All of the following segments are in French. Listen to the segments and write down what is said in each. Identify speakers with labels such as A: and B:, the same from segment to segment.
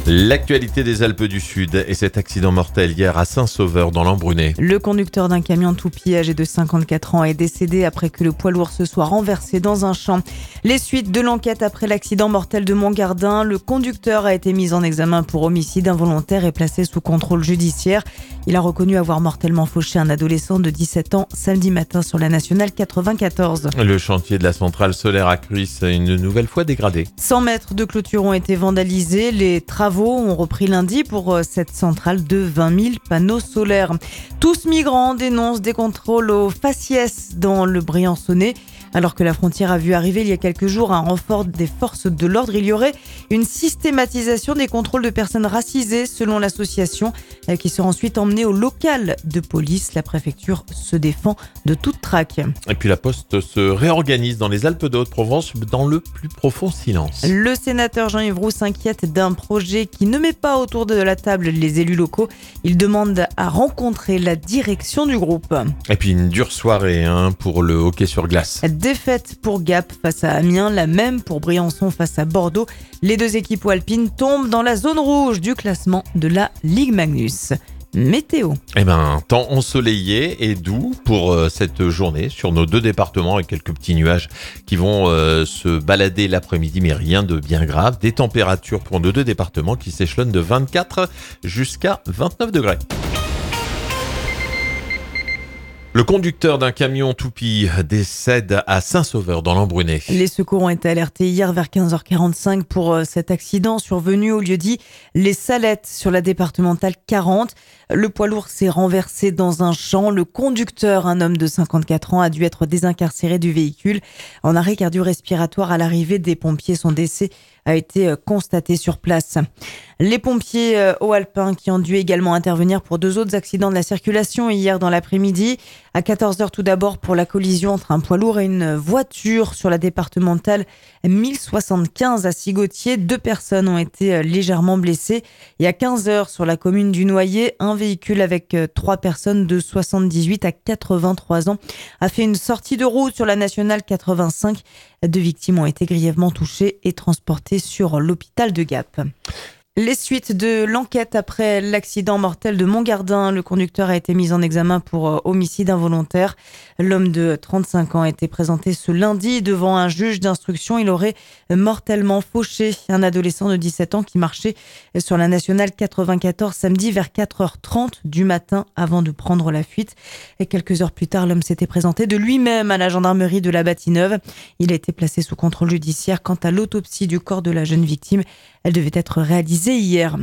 A: L'actualité des Alpes du Sud et cet accident mortel hier à Saint-Sauveur dans l'Embrunais.
B: Le conducteur d'un camion Toupie âgé de 54 ans est décédé après que le poids lourd se soit renversé dans un champ. Les suites de l'enquête après l'accident mortel de Montgardin, le conducteur a été mis en examen pour homicide involontaire et placé sous contrôle judiciaire. Il a reconnu avoir mortellement fauché un adolescent de 17 ans samedi matin sur la nationale 94.
A: Le chantier de la centrale solaire à Cruis a une nouvelle fois dégradé.
B: 100 mètres de clôture ont été vandalisés. Les travaux ont repris lundi pour cette centrale de 20 000 panneaux solaires. Tous migrants dénoncent des contrôles aux faciès dans le Briançonnais. Alors que la frontière a vu arriver il y a quelques jours un renfort des forces de l'ordre, il y aurait une systématisation des contrôles de personnes racisées selon l'association qui sera ensuite emmenée au local de police. La préfecture se défend de toute traque.
A: Et puis la Poste se réorganise dans les Alpes de Haute-Provence dans le plus profond silence.
B: Le sénateur Jean-Yves Roux s'inquiète d'un projet qui ne met pas autour de la table les élus locaux. Il demande à rencontrer la direction du groupe.
A: Et puis une dure soirée pour le hockey sur glace.
B: Défaite pour Gap face à Amiens, la même pour Briançon face à Bordeaux. Les deux équipes alpines tombent dans la zone rouge du classement de la Ligue Magnus. Météo.
A: Temps ensoleillé et doux pour cette journée sur nos deux départements avec quelques petits nuages qui vont se balader l'après-midi, mais rien de bien grave. Des températures pour nos deux départements qui s'échelonnent de 24 jusqu'à 29 degrés. Le conducteur d'un camion Toupie décède à Saint-Sauveur dans l'Embrunais.
B: Les secours ont été alertés hier vers 15h45 pour cet accident survenu au lieu-dit Les Salettes sur la départementale 40. Le poids lourd s'est renversé dans un champ. Le conducteur, un homme de 54 ans, a dû être désincarcéré du véhicule. En arrêt cardio-respiratoire à l'arrivée des pompiers, son décès a été constaté sur place. Les pompiers haut-alpins qui ont dû également intervenir pour deux autres accidents de la circulation hier dans l'après-midi. À 14h tout d'abord pour la collision entre un poids lourd et une voiture sur la départementale 1075 à Sigotier. 2 personnes ont été légèrement blessées. Et à 15h sur la commune du Noyer, un véhicule avec 3 personnes de 78 à 83 ans a fait une sortie de route sur la nationale 85. 2 victimes ont été grièvement touchées et transportées sur l'hôpital de Gap. Les suites de l'enquête après l'accident mortel de Montgardin. Le conducteur a été mis en examen pour homicide involontaire. L'homme de 35 ans a été présenté ce lundi devant un juge d'instruction. Il aurait mortellement fauché un adolescent de 17 ans qui marchait sur la nationale 94 samedi vers 4h30 du matin avant de prendre la fuite. Et quelques heures plus tard, l'homme s'était présenté de lui-même à la gendarmerie de la Bâtie-Neuve. Il a été placé sous contrôle judiciaire. Quant à l'autopsie du corps de la jeune victime, elle devait être réalisée hier.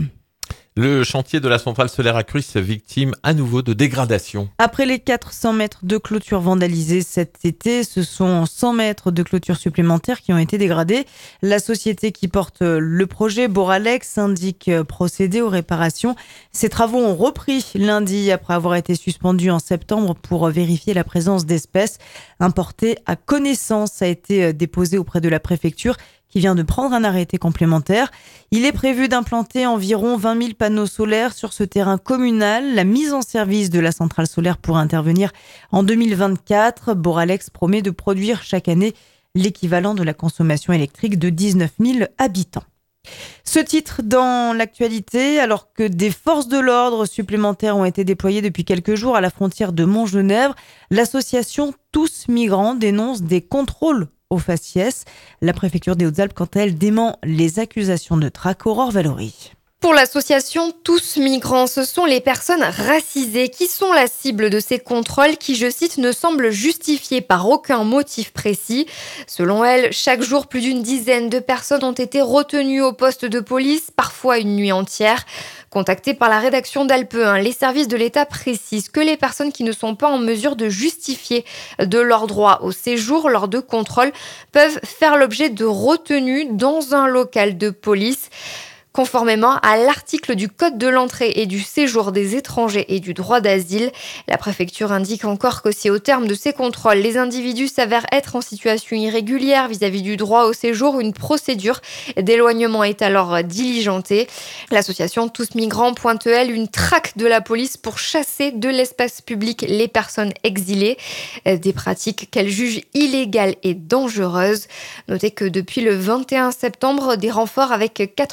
A: Le chantier de la centrale solaire à Cruis victime à nouveau de dégradation.
B: Après les 400 mètres de clôture vandalisés cet été, ce sont 100 mètres de clôture supplémentaires qui ont été dégradés. La société qui porte le projet, Boralex, indique procéder aux réparations. Ces travaux ont repris lundi après avoir été suspendus en septembre pour vérifier la présence d'espèces importées à connaissance. A été déposé auprès de la préfecture qui vient de prendre un arrêté complémentaire. Il est prévu d'implanter environ 20 000 panneaux solaires sur ce terrain communal. La mise en service de la centrale solaire pourrait intervenir en 2024. Boralex promet de produire chaque année l'équivalent de la consommation électrique de 19 000 habitants. Ce titre dans l'actualité, alors que des forces de l'ordre supplémentaires ont été déployées depuis quelques jours à la frontière de Montgenèvre, l'association Tous Migrants dénonce des contrôles au faciès. La préfecture des Hautes-Alpes, quant à elle, dément les accusations de traque. Aurore Valory.
C: Pour l'association Tous Migrants, ce sont les personnes racisées qui sont la cible de ces contrôles qui, je cite, ne semblent justifiés par aucun motif précis. Selon elle, chaque jour, plus d'une dizaine de personnes ont été retenues au poste de police, parfois une nuit entière. Contactés par la rédaction d'Alpe 1, les services de l'État précisent que les personnes qui ne sont pas en mesure de justifier de leur droit au séjour lors de contrôles peuvent faire l'objet de retenues dans un local de police. Conformément à l'article du Code de l'entrée et du séjour des étrangers et du droit d'asile, la préfecture indique encore que si au terme de ces contrôles, les individus s'avèrent être en situation irrégulière vis-à-vis du droit au séjour, une procédure d'éloignement est alors diligentée. L'association Tous Migrants pointe, elle, une traque de la police pour chasser de l'espace public les personnes exilées, des pratiques qu'elle juge illégales et dangereuses. Notez que depuis le 21 septembre, des renforts avec 84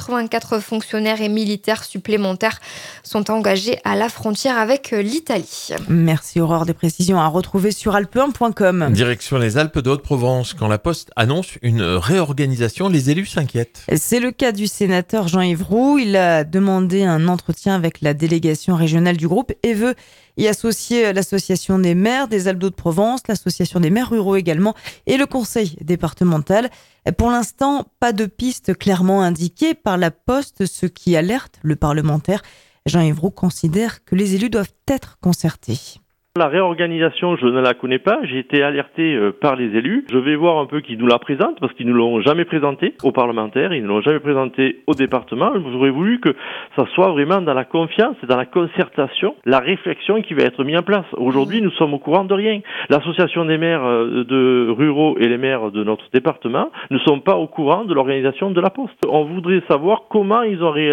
C: d'autres fonctionnaires et militaires supplémentaires sont engagés à la frontière avec l'Italie.
B: Merci Aurore, des précisions à retrouver sur alpe1.com.
A: Direction les Alpes de Haute-Provence. Quand la Poste annonce une réorganisation, les élus s'inquiètent.
B: C'est le cas du sénateur Jean-Yves Roux. Il a demandé un entretien avec la délégation régionale du groupe et veut y associer l'association des maires des Alpes de-Provence, l'association des maires ruraux également et le conseil départemental. Pour l'instant, pas de piste clairement indiquée par la Poste, ce qui alerte le parlementaire. Jean-Yves Roux considère que les élus doivent être concertés.
D: La réorganisation, je ne la connais pas. J'ai été alerté par les élus. Je vais voir un peu qui nous la présente parce qu'ils ne l'ont jamais présentée aux parlementaires, ils ne l'ont jamais présentée au département. J'aurais voulu que ça soit vraiment dans la confiance et dans la concertation, la réflexion qui va être mise en place. Aujourd'hui, nous sommes au courant de rien. L'association des maires de ruraux et les maires de notre département ne sont pas au courant de l'organisation de la Poste. On voudrait savoir comment ils ont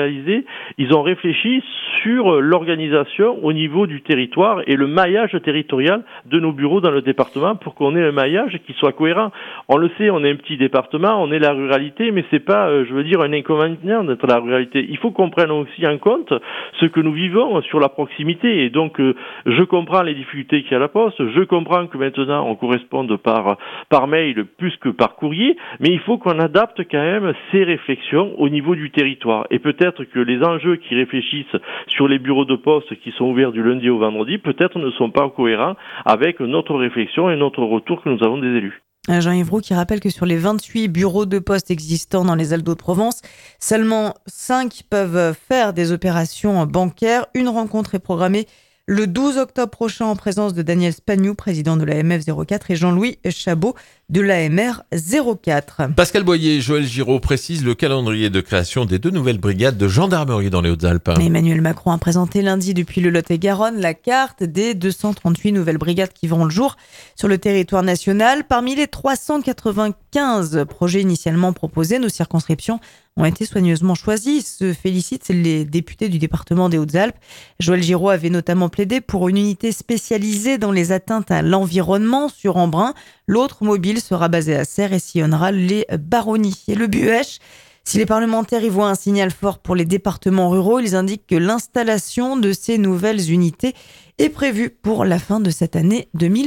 D: réfléchi sur l'organisation au niveau du territoire et le maillage territorial de nos bureaux dans le département pour qu'on ait un maillage qui soit cohérent. On le sait, on est un petit département, on est la ruralité, mais c'est pas, un inconvénient d'être la ruralité. Il faut qu'on prenne aussi en compte ce que nous vivons sur la proximité. Et donc, je comprends les difficultés qu'il y a à la Poste, je comprends que maintenant on corresponde par mail plus que par courrier, mais il faut qu'on adapte quand même ces réflexions au niveau du territoire. Et peut-être que les enjeux qui réfléchissent sur les bureaux de poste qui sont ouverts du lundi au vendredi, peut-être ne sont pas cohérents avec notre réflexion et notre retour que nous avons des élus.
B: Jean-Yves Roux qui rappelle que sur les 28 bureaux de poste existants dans les Alpes de-Provence, seulement 5 peuvent faire des opérations bancaires. Une rencontre est programmée le 12 octobre prochain en présence de Daniel Spagnou, président de l'AMF 04, et Jean-Louis Chabot de l'AMR 04.
A: Pascal Boyer et Joël Giraud précisent le calendrier de création des 2 nouvelles brigades de gendarmerie dans les Hautes-Alpes.
B: Emmanuel Macron a présenté lundi depuis le Lot-et-Garonne la carte des 238 nouvelles brigades qui verront le jour sur le territoire national. Parmi les 395 projets initialement proposés, nos circonscriptions ont été soigneusement choisis, se félicitent les députés du département des Hautes-Alpes. Joël Giraud avait notamment plaidé pour une unité spécialisée dans les atteintes à l'environnement sur Embrun. L'autre mobile sera basé à Serres et sillonnera les baronnies. Et le Buëch, si les parlementaires y voient un signal fort pour les départements ruraux, ils indiquent que l'installation de ces nouvelles unités est prévue pour la fin de cette année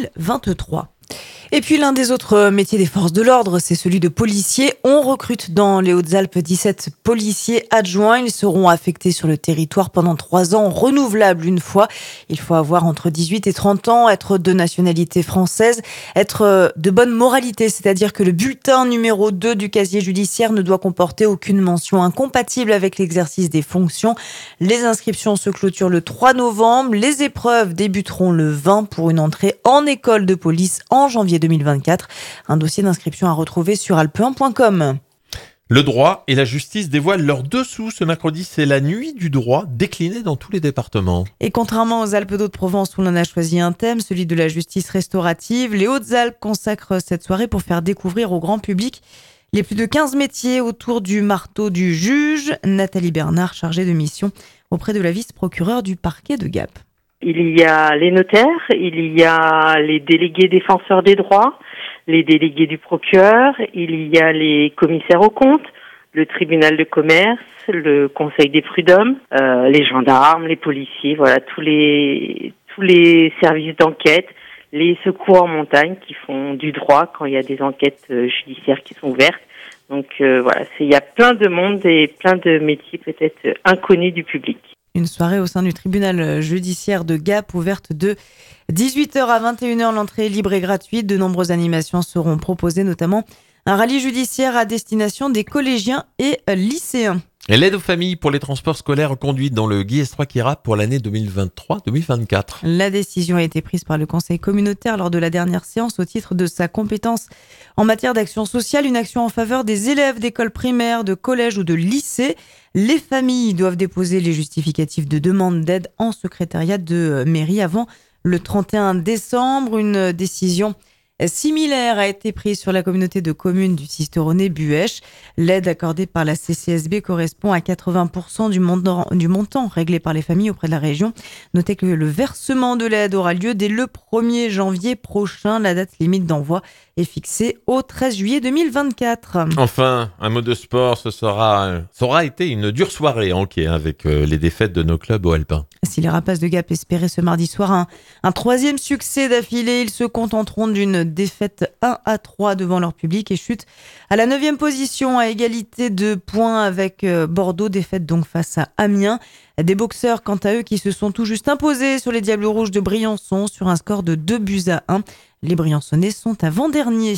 B: 2023. Et puis l'un des autres métiers des forces de l'ordre, c'est celui de policier. On recrute dans les Hautes-Alpes 17 policiers adjoints. Ils seront affectés sur le territoire pendant 3 ans, renouvelables une fois. Il faut avoir entre 18 et 30 ans, être de nationalité française, être de bonne moralité, c'est-à-dire que le bulletin numéro 2 du casier judiciaire ne doit comporter aucune mention incompatible avec l'exercice des fonctions. Les inscriptions se clôturent le 3 novembre. Les épreuves débuteront le 20 pour une entrée en école de police en janvier 2024. Un dossier d'inscription à retrouver sur alpe1.com.
A: Le droit et la justice dévoilent leurs dessous. Ce mercredi, c'est la nuit du droit déclinée dans tous les départements.
B: Et contrairement aux Alpes d'Haute-Provence où l'on a choisi un thème, celui de la justice restaurative, les Hautes-Alpes consacrent cette soirée pour faire découvrir au grand public les plus de 15 métiers autour du marteau du juge. Nathalie Bernard, chargée de mission auprès de la vice-procureure du parquet de Gap.
E: Il y a les notaires, il y a les délégués défenseurs des droits, les délégués du procureur, il y a les commissaires aux comptes, le tribunal de commerce, le conseil des prud'hommes, les gendarmes, les policiers, voilà, tous les services d'enquête, les secours en montagne qui font du droit quand il y a des enquêtes judiciaires qui sont ouvertes. Donc voilà, il y a plein de monde et plein de métiers peut-être inconnus du public.
B: Une soirée au sein du tribunal judiciaire de Gap, ouverte de 18h à 21h. L'entrée est libre et gratuite. De nombreuses animations seront proposées, notamment un rallye judiciaire à destination des collégiens et lycéens.
A: Et l'aide aux familles pour les transports scolaires conduite dans le Guy S3 Kira pour l'année 2023-2024.
B: La décision a été prise par le conseil communautaire lors de la dernière séance au titre de sa compétence en matière d'action sociale, une action en faveur des élèves d'écoles primaires, de collèges ou de lycées. Les familles doivent déposer les justificatifs de demande d'aide en secrétariat de mairie avant le 31 décembre. Une décision similaire a été prise sur la communauté de communes du Sisteronnet-Buèche. L'aide accordée par la CCSB correspond à 80% du montant réglé par les familles auprès de la région. Notez que le versement de l'aide aura lieu dès le 1er janvier prochain. La date limite d'envoi est fixée au 13 juillet 2024.
A: Enfin, un mot de sport, ça aura été une dure soirée en hockey avec les défaites de nos clubs au Alpin.
B: Si les Rapaces de Gap espéraient ce mardi soir un troisième succès d'affilée, ils se contenteront d'une défaite 1-3 devant leur public et chutent à la 9e position à égalité de points avec Bordeaux, défaite donc face à Amiens. Des boxeurs, quant à eux, qui se sont tout juste imposés sur les Diables Rouges de Briançon sur un score de 2-1. Les Briançonnais sont avant-derniers.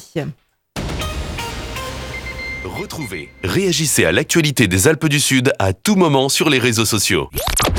F: Retrouvez, réagissez à l'actualité des Alpes du Sud à tout moment sur les réseaux sociaux.